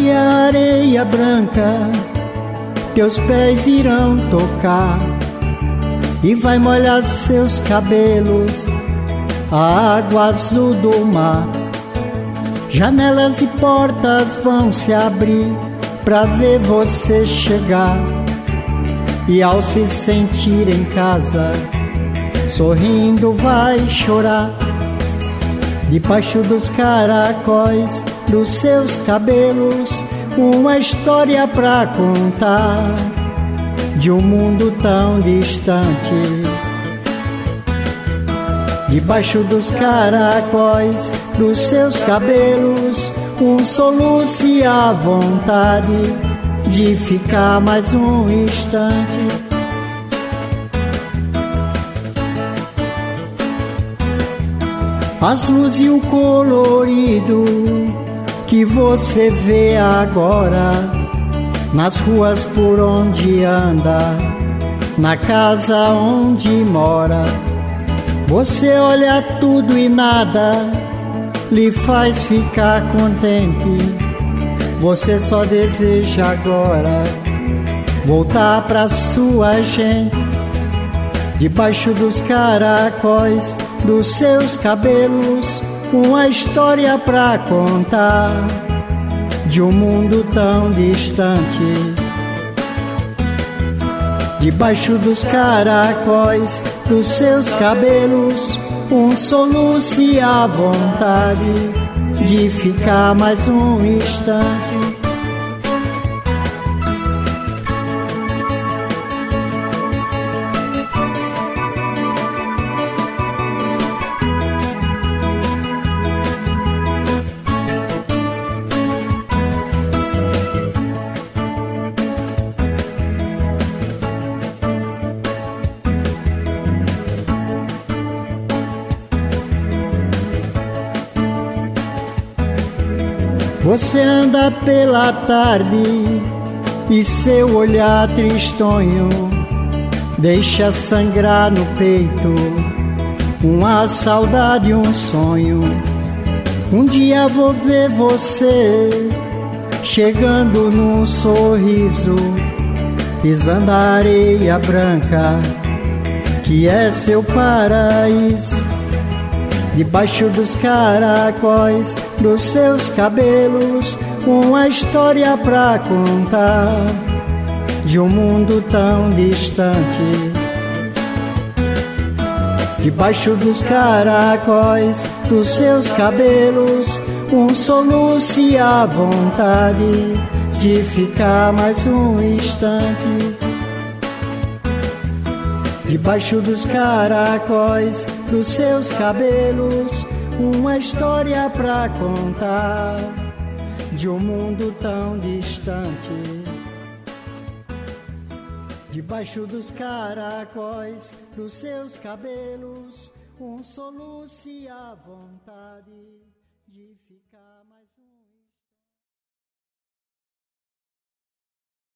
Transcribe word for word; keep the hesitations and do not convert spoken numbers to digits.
e a areia branca teus pés irão tocar, e vai molhar seus cabelos a água azul do mar. Janelas e portas vão se abrir pra ver você chegar, e ao se sentir em casa, sorrindo vai chorar. Debaixo dos caracóis dos seus cabelos, uma história pra contar de um mundo tão distante. Debaixo dos caracóis dos seus cabelos, um soluço e a vontade de ficar mais um instante. As luzes e o colorido que você vê agora nas ruas por onde anda, na casa onde mora. Você olha tudo e nada lhe faz ficar contente. Você só deseja agora voltar pra sua gente. Debaixo dos caracóis dos seus cabelos, uma história pra contar de um mundo tão distante. Debaixo dos caracóis dos seus cabelos, um soluço e a vontade de ficar mais um instante. Você anda pela tarde e seu olhar tristonho deixa sangrar no peito uma saudade, um sonho. Um dia vou ver você chegando num sorriso, pisando a areia branca que é seu paraíso. Debaixo dos caracóis dos seus cabelos, uma história pra contar de um mundo tão distante. Debaixo dos caracóis dos seus cabelos, um soluço e a vontade de ficar mais um instante. Debaixo dos caracóis dos seus cabelos, uma história pra contar de um mundo tão distante. Debaixo dos caracóis dos seus cabelos, um soluço e a vontade de ficar.